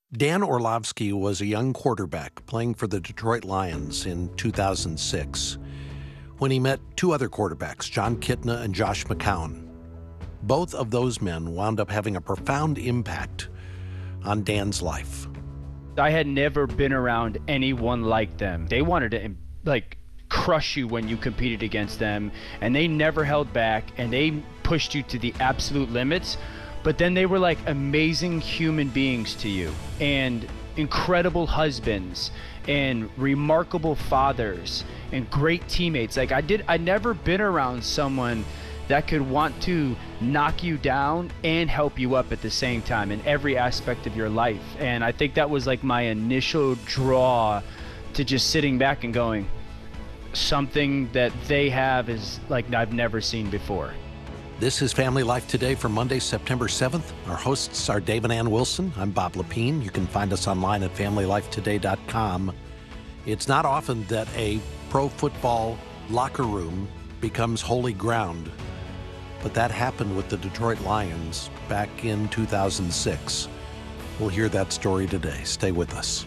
Dan Orlovsky was a young quarterback playing for the Detroit Lions in 2006 when he met two other quarterbacks, Jon Kitna and Josh McCown. Both of those men wound up having a profound impact on Dan's life. I had never been around anyone like them. They wanted to, crush you when you competed against them, and they never held back, and they pushed you to the absolute limits. But then they were like amazing human beings to you, and incredible husbands, and remarkable fathers, and great teammates. I'd never been around someone that could want to knock you down and help you up at the same time in every aspect of your life. And I think that was like my initial draw to just sitting back and going, something that they have is like I've never seen before. This is Family Life Today for Monday, September 7th. Our hosts are Dave and Ann Wilson. I'm Bob Lepine. You can find us online at FamilyLifeToday.com. It's not often that a pro football locker room becomes holy ground, but that happened with the Detroit Lions back in 2006. We'll hear that story today. Stay with us.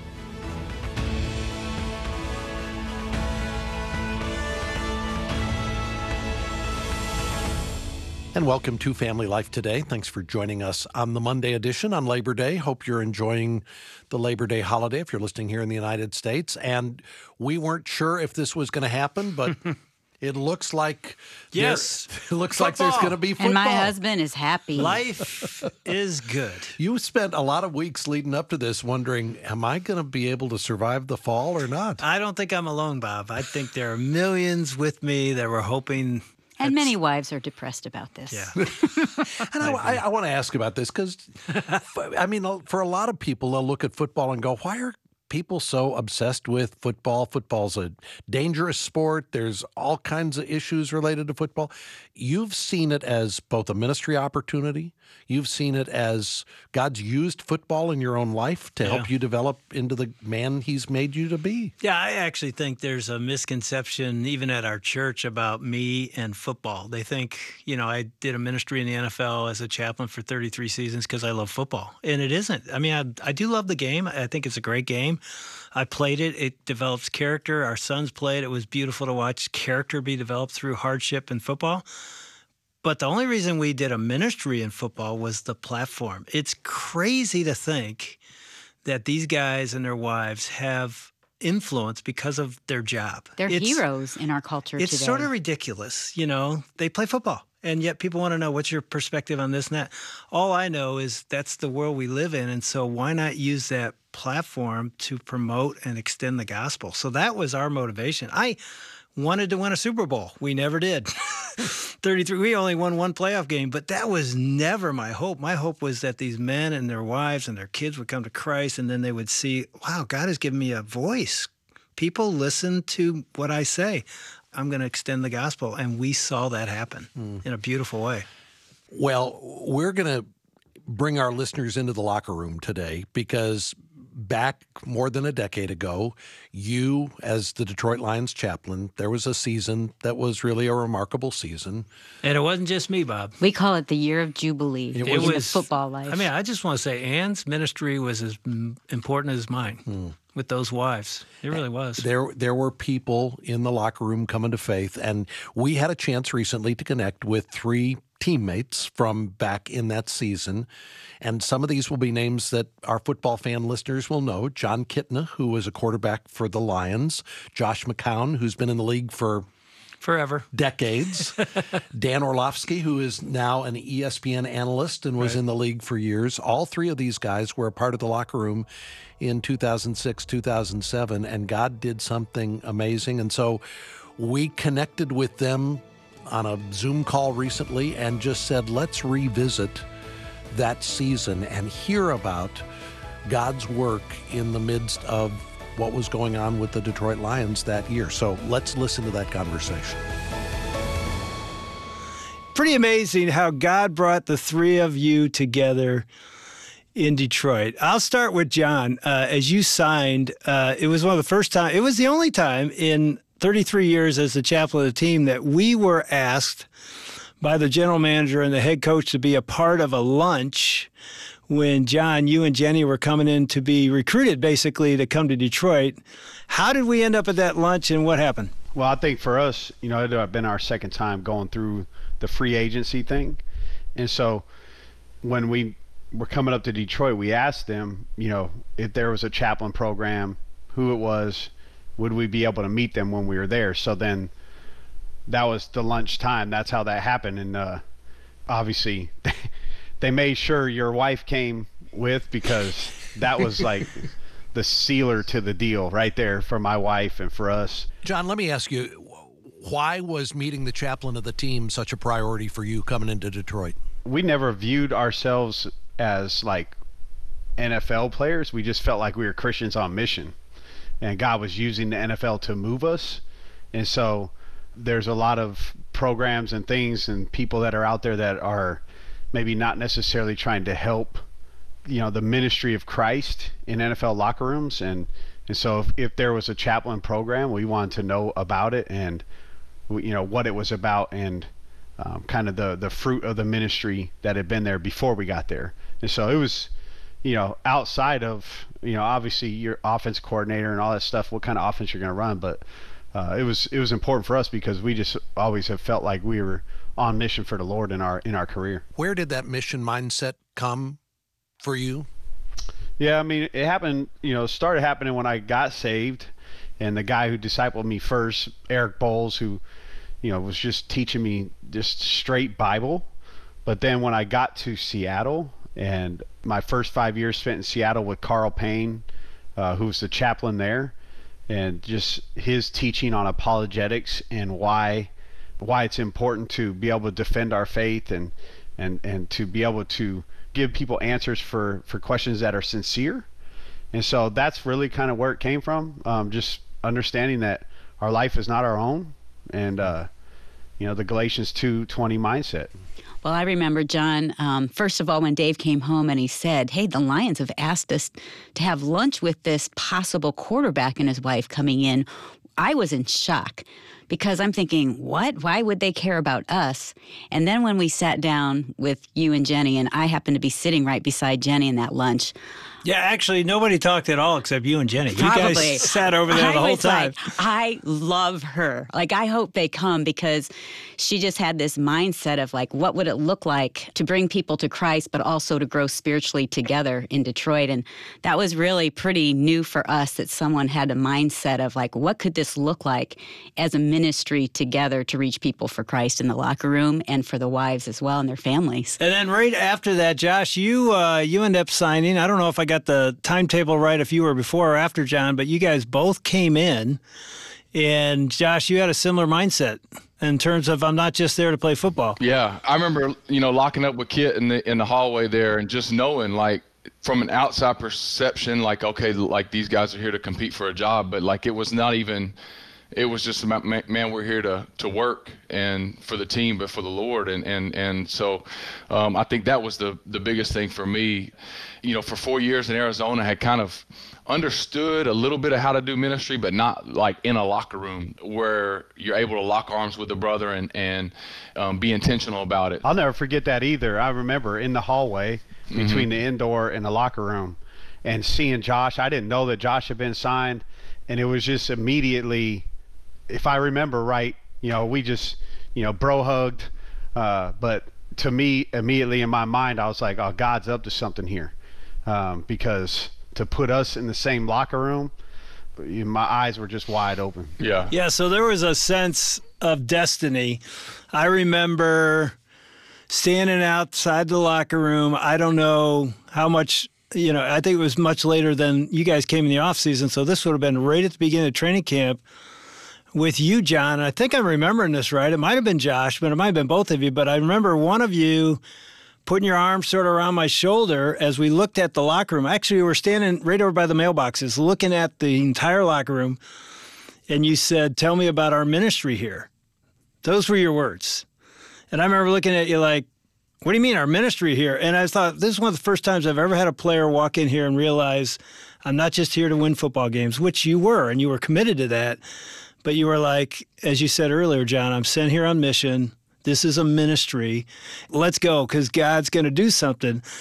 And welcome to Family Life Today. Thanks for joining us on the Monday edition on Labor Day. Hope you're enjoying the Labor Day holiday if you're listening here in the United States. And we weren't sure if this was going to happen, but it looks like yes, it looks like there's going to be football. And my husband is happy. Life is good. You spent a lot of weeks leading up to this wondering, am I going to be able to survive the fall or not? I don't think I'm alone, Bob. I think there are millions with me that were hoping. And many wives are depressed about this. Yeah. And I want to ask about this because, I mean, for a lot of people, they'll look at football and go, why are people so obsessed with football? Football's a dangerous sport. There's all kinds of issues related to football. You've seen it as both a ministry opportunity. You've seen it as God's used football in your own life to help you develop into the man he's made you to be. Yeah, I actually think there's a misconception even at our church about me and football. They think, I did a ministry in the NFL as a chaplain for 33 seasons because I love football. And it isn't. I mean, I do love the game. I think it's a great game. I played it. It develops character. Our sons played. It was beautiful to watch character be developed through hardship in football. But the only reason we did a ministry in football was the platform. It's crazy to think that these guys and their wives have influence because of their job. They're heroes in our culture today. It's sort of ridiculous. They play football. And yet people want to know, what's your perspective on this and that? All I know is that's the world we live in. And so why not use that platform to promote and extend the gospel? So that was our motivation. I wanted to win a Super Bowl. We never did. 33. We only won one playoff game, but that was never my hope. My hope was that these men and their wives and their kids would come to Christ, and then they would see, wow, God has given me a voice. People listen to what I say. I'm going to extend the gospel. And we saw that happen in a beautiful way. Well, we're going to bring our listeners into the locker room today because back more than a decade ago, you, as the Detroit Lions chaplain, there was a season that was really a remarkable season. And it wasn't just me, Bob. We call it the year of Jubilee in the football life. I mean, I just want to say Ann's ministry was as important as mine with those wives. It really was. There were people in the locker room coming to faith, and we had a chance recently to connect with three teammates from back in that season. And some of these will be names that our football fan listeners will know. Jon Kitna, who was a quarterback for the Lions. Josh McCown, who's been in the league for forever, decades. Dan Orlovsky, who is now an ESPN analyst and was in the league for years. All three of these guys were a part of the locker room in 2006, 2007, and God did something amazing. And so we connected with them on a Zoom call recently and just said, let's revisit that season and hear about God's work in the midst of what was going on with the Detroit Lions that year. So let's listen to that conversation. Pretty amazing how God brought the three of you together in Detroit. I'll start with John. As you signed, it was one of the first time, it was the only time in 33 years as the chaplain of the team that we were asked by the general manager and the head coach to be a part of a lunch when, John, you and Jenny were coming in to be recruited, basically, to come to Detroit. How did we end up at that lunch, and what happened? Well, I think for us, it had been our second time going through the free agency thing. And so when we were coming up to Detroit, we asked them, if there was a chaplain program, who it was, would we be able to meet them when we were there? So then that was the lunch time. That's how that happened. And obviously they made sure your wife came with, because that was like the sealer to the deal right there for my wife and for us. John, let me ask you, why was meeting the chaplain of the team such a priority for you coming into Detroit? We never viewed ourselves as like NFL players. We just felt like we were Christians on mission, and God was using the NFL to move us. And so there's a lot of programs and things and people that are out there that are maybe not necessarily trying to help, the ministry of Christ in NFL locker rooms. And so if there was a chaplain program, we wanted to know about it and, what it was about, and kind of the fruit of the ministry that had been there before we got there. And so it was, outside of, obviously your offense coordinator and all that stuff, what kind of offense you're going to run. But it was important for us because we just always have felt like we were on mission for the Lord in our career. Where did that mission mindset come for you? Yeah, I mean, it happened, started happening when I got saved, and the guy who discipled me first, Eric Bowles, who, was just teaching me just straight Bible. But then when I got to Seattle, and my first 5 years spent in Seattle with Carl Payne, who was the chaplain there, and just his teaching on apologetics and why it's important to be able to defend our faith and to be able to give people answers for questions that are sincere. And so that's really kind of where it came from, just understanding that our life is not our own, and the Galatians 2:20 mindset. Well, I remember, John, first of all, when Dave came home and he said, hey, the Lions have asked us to have lunch with this possible quarterback and his wife coming in, I was in shock. Because I'm thinking, what? Why would they care about us? And then when we sat down with you and Jenny, and I happened to be sitting right beside Jenny in that lunch. Yeah, actually, nobody talked at all except you and Jenny. Probably. You guys sat over there the whole time. I love her. I hope they come, because she just had this mindset of what would it look like to bring people to Christ, but also to grow spiritually together in Detroit. And that was really pretty new for us, that someone had a mindset of what could this look like as a ministry together to reach people for Christ in the locker room, and for the wives as well and their families. And then right after that, Josh, you end up signing. I don't know if I got the timetable right, if you were before or after John, but you guys both came in. And Josh, you had a similar mindset in terms of, I'm not just there to play football. Yeah, I remember, locking up with Kit in the hallway there, and just knowing, from an outside perception, okay, these guys are here to compete for a job, but it was not even. It was just about, man, we're here to work and for the team, but for the Lord. And so I think that was the biggest thing for me. For 4 years in Arizona, I had kind of understood a little bit of how to do ministry, but not in a locker room where you're able to lock arms with a brother and be intentional about it. I'll never forget that either. I remember in the hallway between the indoor and the locker room and seeing Josh. I didn't know that Josh had been signed, and it was just immediately, if I remember right, we just, bro hugged. But to me, immediately in my mind, I was like, oh, God's up to something here. Because to put us in the same locker room, my eyes were just wide open. Yeah. Yeah, so there was a sense of destiny. I remember standing outside the locker room. I don't know how much, I think it was much later than you guys came in the off season. So this would have been right at the beginning of training camp with you, John. I think I'm remembering this right. It might have been Josh, but it might have been both of you. But I remember one of you putting your arm sort of around my shoulder as we looked at the locker room. Actually, we were standing right over by the mailboxes looking at the entire locker room. And you said, tell me about our ministry here. Those were your words. And I remember looking at you like, what do you mean our ministry here? And I thought, this is one of the first times I've ever had a player walk in here and realize I'm not just here to win football games, which you were, and you were committed to that. But you were like, as you said earlier, John, I'm sent here on mission. This is a ministry. Let's go, because God's going to do something.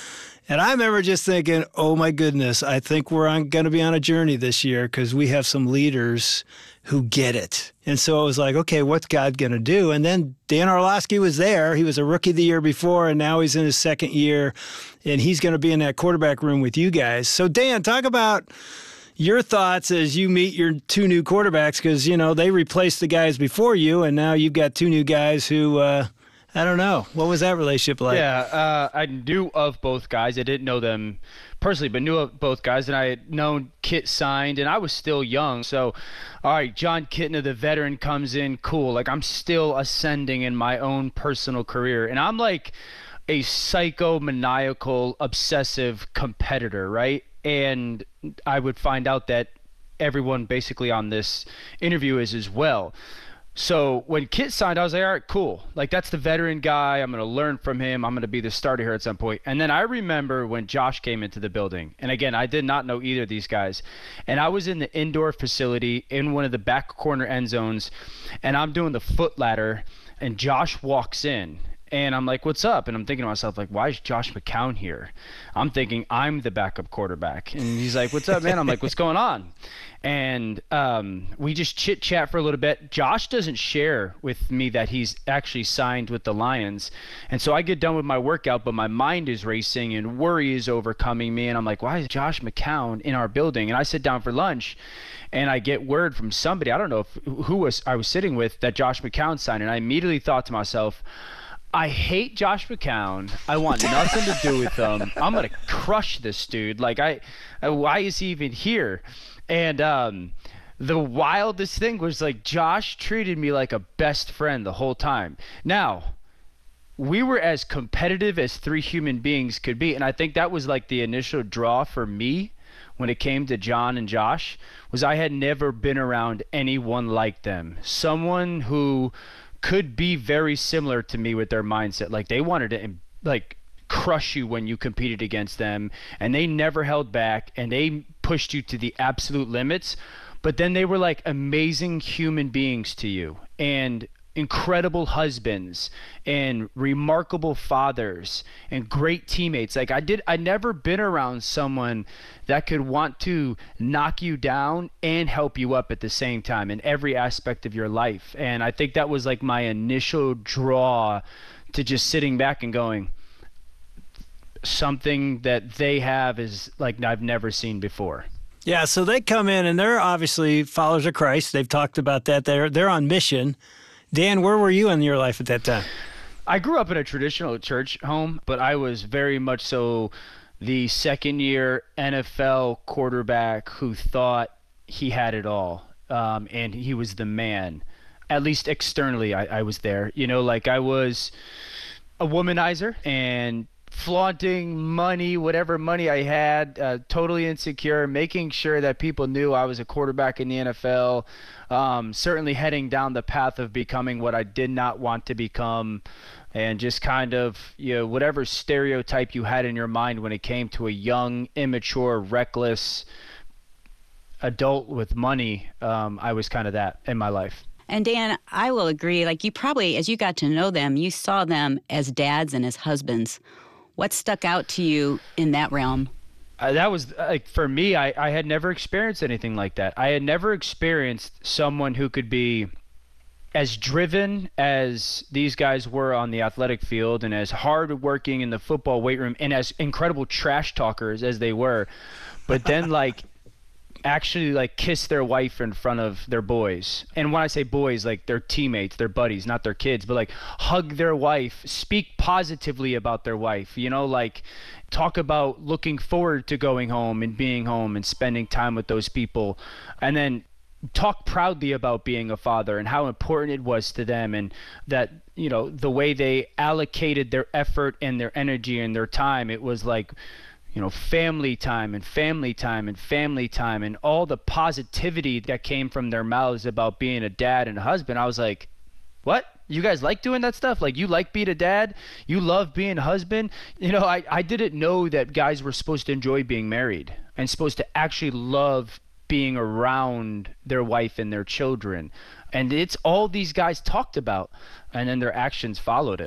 And I remember just thinking, oh my goodness, I think we're going to be on a journey this year because we have some leaders who get it. And so I was like, okay, what's God going to do? And then Dan Orlovsky was there. He was a rookie the year before, and now he's in his second year, and he's going to be in that quarterback room with you guys. So Dan, talk about your thoughts as you meet your two new quarterbacks, because, you know, they replaced the guys before you, and now you've got two new guys who, I don't know. What was that relationship like? Yeah, I knew of both guys. I didn't know them personally, but knew of both guys, and I had known Kit signed, and I was still young. So, all right, John Kitna, the veteran, comes in, cool. Like, I'm still ascending in my own personal career, and I'm like a psychomaniacal, obsessive competitor, right? And I would find out that everyone basically on this interview is as well. So when Kit signed, I was like, all right, cool. Like, that's the veteran guy. I'm going to learn from him. I'm going to be the starter here at some point. And then I remember when Josh came into the building. And again, I did not know either of these guys. And I was in the indoor facility in one of the back corner end zones, and I'm doing the foot ladder, and Josh walks in. And I'm like, what's up? And I'm thinking to myself, like, why is Josh McCown here? I'm thinking I'm the backup quarterback. And he's like, what's up, man? I'm like, what's going on? And we just chit chat for a little bit. Josh doesn't share with me that he's actually signed with the Lions. And so I get done with my workout, but my mind is racing and worry is overcoming me. And I'm like, why is Josh McCown in our building? And I sit down for lunch, and I get word from somebody, I don't know who I was sitting with, that Josh McCown signed. And I immediately thought to myself, I hate Josh McCown. I want nothing to do with him. I'm going to crush this dude. Like, why is he even here? And the wildest thing was, like, Josh treated me like a best friend the whole time. Now, we were as competitive as three human beings could be. And I think that was like the initial draw for me when it came to John and Josh, was I had never been around anyone like them. Someone who could be very similar to me with their mindset. Like, they wanted to, like, crush you when you competed against them, and they never held back, and they pushed you to the absolute limits. But then they were like amazing human beings to you, and incredible husbands, and remarkable fathers, and great teammates. Like, I never been around someone that could want to knock you down and help you up at the same time in every aspect of your life. And I think that was like my initial draw to just sitting back and going, something that they have is like I've never seen before. Yeah, so they come in, and they're obviously followers of Christ. They've talked about that. They're on mission. Dan, where were you in your life at that time? I grew up in a traditional church home, but I was very much so the second-year NFL quarterback who thought he had it all, and he was the man. At least externally, I was there. You know, like, I was a womanizer and flaunting money, whatever money I had, totally insecure, making sure that people knew I was a quarterback in the NFL, certainly heading down the path of becoming what I did not want to become, and just kind of, you know, whatever stereotype you had in your mind when it came to a young, immature, reckless adult with money, I was kind of that in my life. And Dan, I will agree, like, you probably, as you got to know them, you saw them as dads and as husbands. What stuck out to you in that realm? That was, like, for me, I had never experienced anything like that. I had never experienced someone who could be as driven as these guys were on the athletic field, and as hard working in the football weight room, and as incredible trash talkers as they were, but then, like, actually, like, kiss their wife in front of their boys. And when I say boys, like, their teammates, their buddies, not their kids, but, like, hug their wife, speak positively about their wife, you know, like, talk about looking forward to going home and being home and spending time with those people, and then talk proudly about being a father and how important it was to them, and that, you know, the way they allocated their effort and their energy and their time, it was like, you know, family time and family time and family time, and all the positivity that came from their mouths about being a dad and a husband. I was like, what? You guys like doing that stuff? Like, you like being a dad? You love being a husband? You know, I didn't know that guys were supposed to enjoy being married and supposed to actually love being around their wife and their children. And it's all these guys talked about, and then their actions followed it.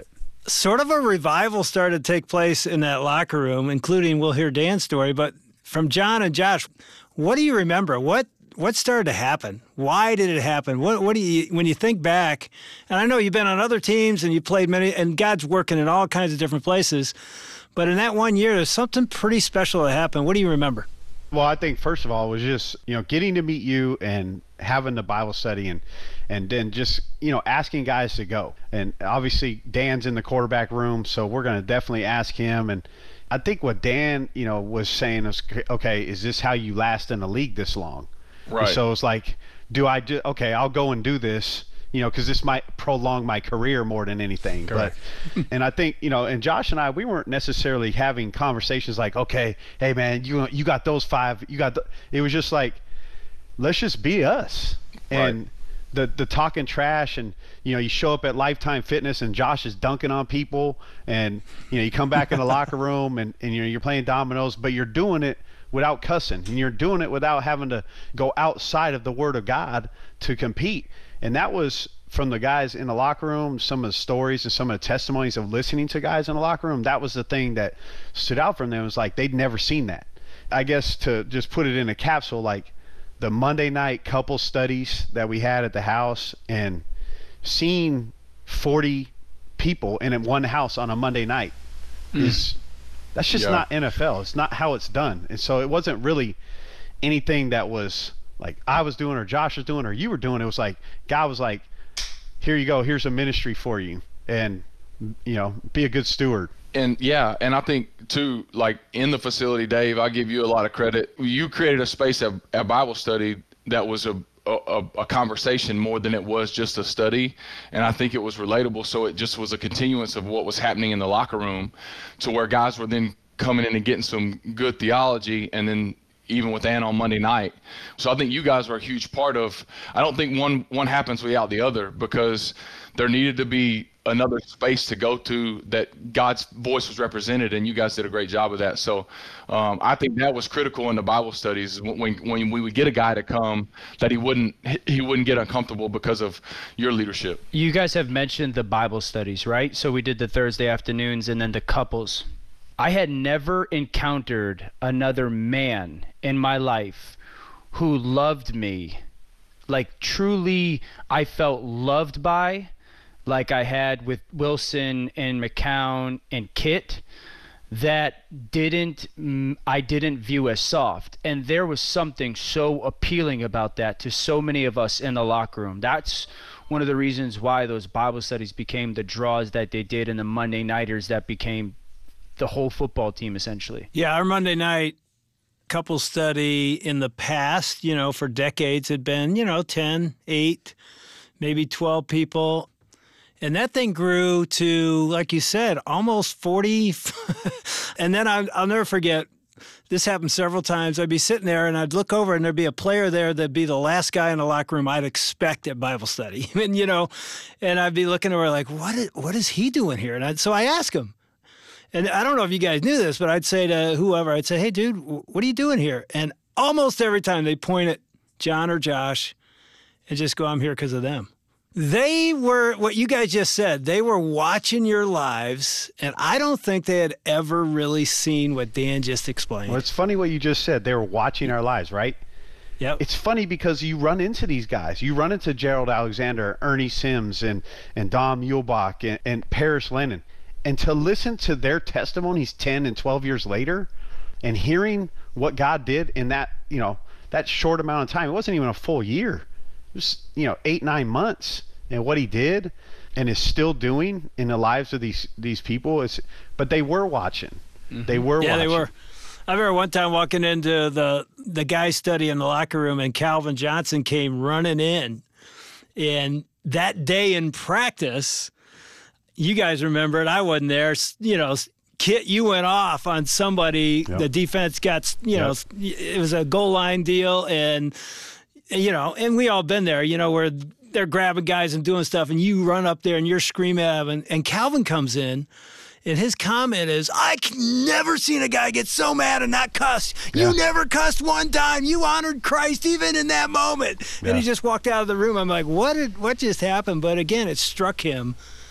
sort of a revival started to take place in that locker room, including, we'll hear Dan's story, but from John and Josh, what do you remember? What started to happen? Why did it happen? What do you, when you think back, and I know you've been on other teams and you played many, and God's working in all kinds of different places, but in that one year, there's something pretty special that happened. What do you remember? Well, I think first of all, it was just, getting to meet you and having the Bible study and then just, asking guys to go. And obviously Dan's in the quarterback room, so we're going to definitely ask him. And I think what Dan, was saying is, okay, is this how you last in the league this long? Right. And so it's like, okay, I'll go and do this, because this might prolong my career more than anything. Correct. But, and I think, and Josh and I, we weren't necessarily having conversations like, okay, hey man, you got those 5, it was just like, let's just be us. And the talking trash, and you show up at Lifetime Fitness and Josh is dunking on people, and you come back in the locker room and you're playing dominoes, but you're doing it without cussing, and you're doing it without having to go outside of the Word of God to compete. And that was from the guys in the locker room, some of the stories and some of the testimonies of listening to guys in the locker room. That was the thing that stood out from them. It was like they'd never seen that. I guess to just put it in a capsule, like the Monday night couple studies that we had at the house, and seeing 40 people in one house on a Monday night that's just not NFL. It's not how it's done. And so it wasn't really anything that was like I was doing or Josh was doing or you were doing. It was like God was like, here you go, here's a ministry for you, and be a good steward. And I think too, like in the facility, Dave, I give you a lot of credit. You created a space at Bible study that was a conversation more than it was just a study, and I think it was relatable. So it just was a continuance of what was happening in the locker room, to where guys were then coming in and getting some good theology, and then even with Ann on Monday night. So I think you guys are a huge part of. I don't think one happens without the other, because there needed to be another space to go to that God's voice was represented, and you guys did a great job of that. So I think that was critical in the Bible studies, when we would get a guy to come, that he wouldn't get uncomfortable because of your leadership. You guys have mentioned the Bible studies, right? So we did the Thursday afternoons and then the couples. I had never encountered another man in my life who loved me, like truly I felt loved by, like I had with Wilson and McCown and Kit, that I didn't view as soft. And there was something so appealing about that to so many of us in the locker room. That's one of the reasons why those Bible studies became the draws that they did, and the Monday nighters that became the whole football team, essentially. Yeah, our Monday night couple study in the past, for decades had been, 10, 8, maybe 12 people. And that thing grew to, like you said, almost 40. And then I'll never forget, this happened several times. I'd be sitting there and I'd look over and there'd be a player there that'd be the last guy in the locker room I'd expect at Bible study. And I'd be looking over like, what is he doing here? And so I ask him. And I don't know if you guys knew this, but I'd say to whoever, I'd say, hey, dude, what are you doing here? And almost every time they point at John or Josh and just go, I'm here because of them. They were, what you guys just said, they were watching your lives, and I don't think they had ever really seen what Dan just explained. Well, it's funny what you just said. They were watching our lives, right? Yep. It's funny because you run into these guys. You run into Gerald Alexander, Ernie Sims, and Dom Muehlbach, and Paris Lennon. And to listen to their testimonies 10 and 12 years later, and hearing what God did in that, that short amount of time, it wasn't even a full year. It was, 8-9 months, and what he did and is still doing in the lives of these people but they were watching. Mm-hmm. They were watching. Yeah, they were. I remember one time walking into the guys' study in the locker room, and Calvin Johnson came running in. And that day in practice, you guys remember it, I wasn't there, Kit, you went off on somebody. Yep. The defense got, it was a goal line deal, and and we all been there, where they're grabbing guys and doing stuff, and you run up there and you're screaming at them, and Calvin comes in, and his comment is, I never seen a guy get so mad and not cuss. Yeah. You never cussed one time. You honored Christ even in that moment. Yeah. And he just walked out of the room. I'm like, what just happened? But again, it struck him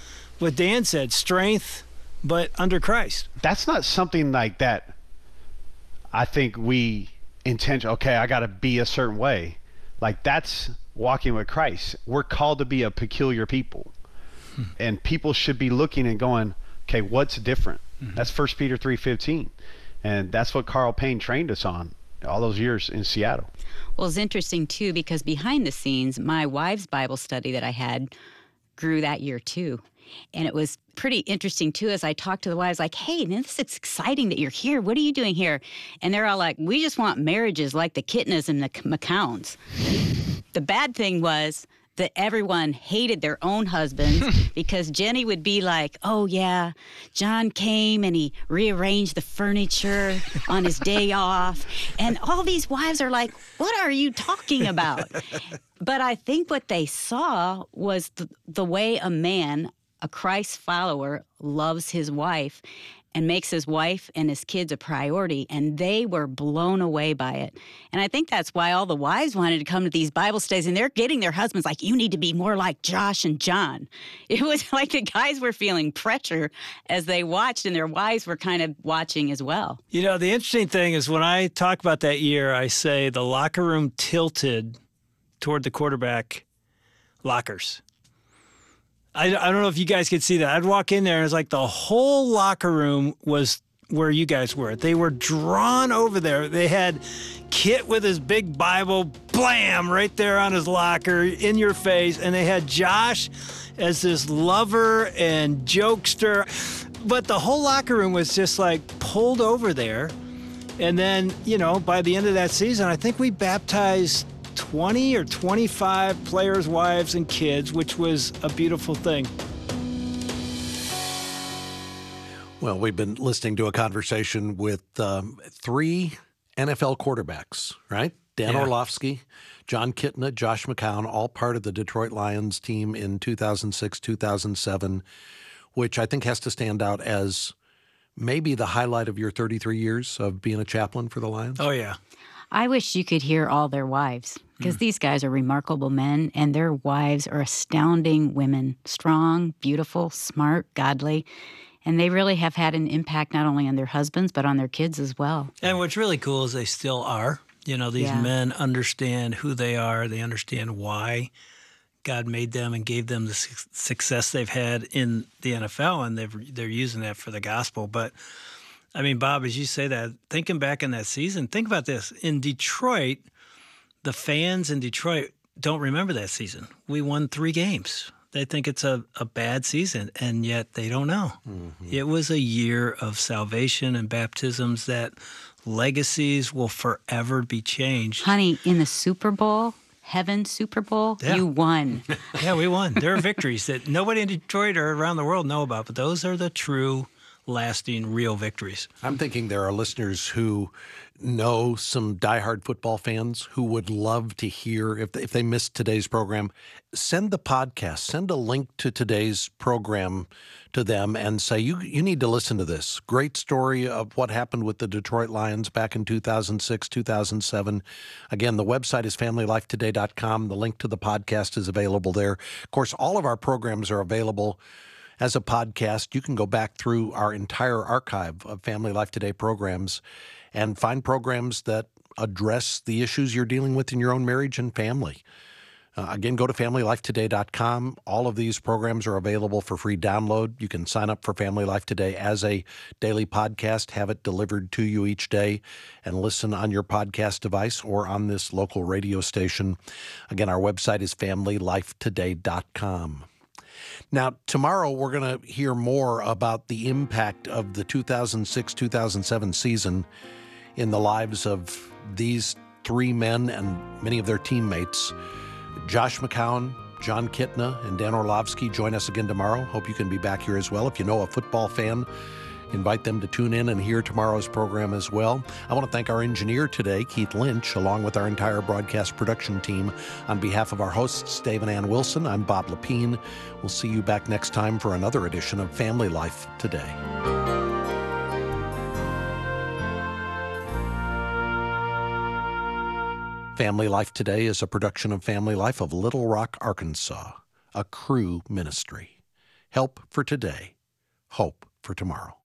what Dan said, strength, but under Christ. That's not something like that. I think we okay, I got to be a certain way. Like, that's walking with Christ. We're called to be a peculiar people. And people should be looking and going, okay, what's different? That's 1 Peter 3:15. And that's what Carl Payne trained us on all those years in Seattle. Well, it's interesting, too, because behind the scenes, my wife's Bible study that I had grew that year, too. And it was pretty interesting, too, as I talked to the wives, like, hey, man, this is exciting that you're here. What are you doing here? And they're all like, we just want marriages like the Kitnas and the McCowns. The bad thing was that everyone hated their own husbands because Jenny would be like, oh, yeah, John came and he rearranged the furniture on his day off. And all these wives are like, what are you talking about? But I think what they saw was the way a man, a Christ follower, loves his wife and makes his wife and his kids a priority, and they were blown away by it. And I think that's why all the wives wanted to come to these Bible studies, and they're getting their husbands like, you need to be more like Josh and John. It was like the guys were feeling pressure as they watched, and their wives were kind of watching as well. You know, the interesting thing is when I talk about that year, I say the locker room tilted toward the quarterback lockers. I don't know if you guys could see that. I'd walk in there and it's like the whole locker room was where you guys were. They were drawn over there. They had Kit with his big Bible, blam, right there on his locker, in your face. And they had Josh as this lover and jokester. But the whole locker room was just like pulled over there. And then, you know, by the end of that season, I think we baptized 20 or 25 players' wives and kids, which was a beautiful thing. Well, we've been listening to a conversation with 3 NFL quarterbacks, right? Dan Orlovsky, John Kitna, Josh McCown, all part of the Detroit Lions team in 2006, 2007, which I think has to stand out as maybe the highlight of your 33 years of being a chaplain for the Lions. Oh, yeah. I wish you could hear all their wives, because these guys are remarkable men, and their wives are astounding women, strong, beautiful, smart, godly, and they really have had an impact not only on their husbands, but on their kids as well. And what's really cool is they still are. You know, these men understand who they are. They understand why God made them and gave them the success they've had in the NFL, and they're using that for the gospel. But I mean, Bob, as you say that, thinking back in that season, think about this. In Detroit, the fans in Detroit don't remember that season. We won 3 games. They think it's a bad season, and yet they don't know. Mm-hmm. It was a year of salvation and baptisms that legacies will forever be changed. Honey, in the Super Bowl, Heaven Super Bowl, you won. Yeah, we won. There are victories that nobody in Detroit or around the world know about, but those are the true, lasting, real victories. I'm thinking there are listeners who know some diehard football fans who would love to hear, if they missed today's program, send the podcast, send a link to today's program to them and say, you need to listen to this. Great story of what happened with the Detroit Lions back in 2006, 2007. Again, the website is familylifetoday.com. The link to the podcast is available there. Of course, all of our programs are available as a podcast. You can go back through our entire archive of Family Life Today programs and find programs that address the issues you're dealing with in your own marriage and family. Again, go to familylifetoday.com. All of these programs are available for free download. You can sign up for Family Life Today as a daily podcast, have it delivered to you each day, and listen on your podcast device or on this local radio station. Again, our website is familylifetoday.com. Now, tomorrow we're going to hear more about the impact of the 2006-2007 season in the lives of these 3 men and many of their teammates. Josh McCown, John Kitna, and Dan Orlovsky join us again tomorrow. Hope you can be back here as well. If you know a football fan, invite them to tune in and hear tomorrow's program as well. I want to thank our engineer today, Keith Lynch, along with our entire broadcast production team. On behalf of our hosts, Dave and Ann Wilson, I'm Bob Lepine. We'll see you back next time for another edition of Family Life Today. Family Life Today is a production of Family Life of Little Rock, Arkansas, a Cru ministry. Help for today, hope for tomorrow.